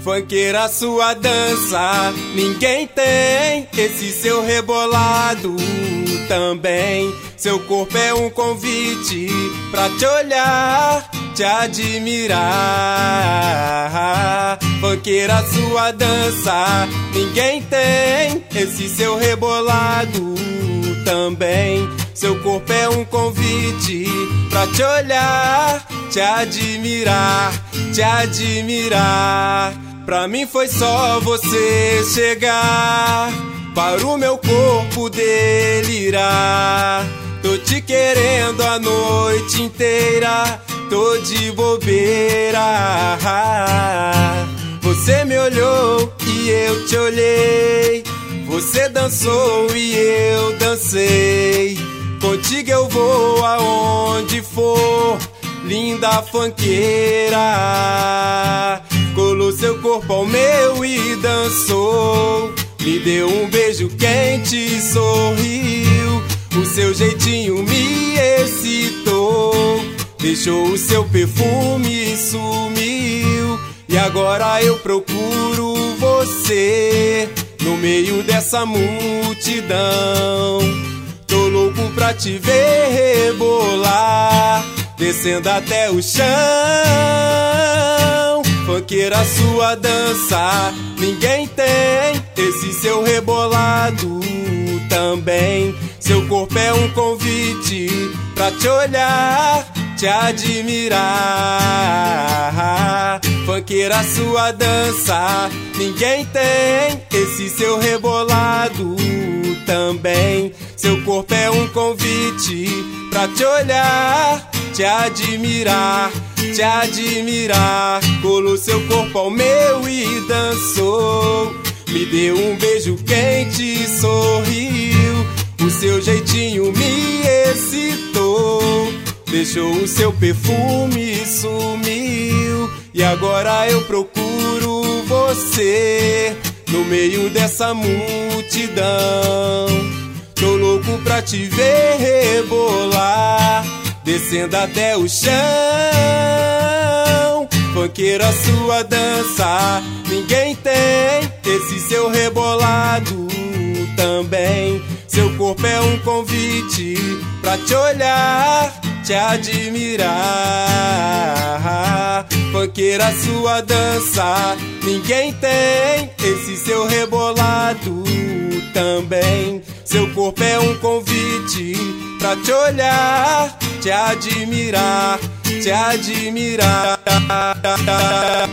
Funkeira, sua dança, ninguém tem. Esse seu rebolado também. Seu corpo é um convite pra te olhar, te admirar. Funkeira, sua dança, ninguém tem. Esse seu rebolado também. Seu corpo é um convite pra te olhar, te admirar, te admirar. Pra mim foi só você chegar, para o meu corpo delirar. Tô te querendo a noite inteira, tô de bobeira. Você me olhou e eu te olhei. Você dançou e eu dancei. Contigo eu vou aonde for, linda funkeira. Colou seu corpo ao meu e dançou. Me deu um beijo quente e sorriu. O seu jeitinho me excitou. Deixou o seu perfume e sumiu. E agora eu procuro você no meio dessa multidão. Tô louco pra te ver rebolar, descendo até o chão. Funkeira, sua dança, ninguém tem. Esse seu rebolado também. Seu corpo é um convite pra te olhar, te admirar. Funkeira, sua dança, ninguém tem. Esse seu rebolado também. Seu corpo é um convite pra te olhar, te admirar, te admirar. Colou seu corpo ao meu e dançou. Me deu um beijo quente e sorriu. O seu jeitinho me excitou. Deixou o seu perfume e sumiu. E agora eu procuro você no meio dessa multidão. Tô louco pra te ver rebolar, descendo até o chão. Funkeira, sua dança, ninguém tem. Esse seu rebolado também. Seu corpo é um convite pra te olhar, te admirar. Funkeira, sua dança, ninguém tem. Esse seu rebolado também. Seu corpo é um convite pra te olhar, te admirar, te admirar.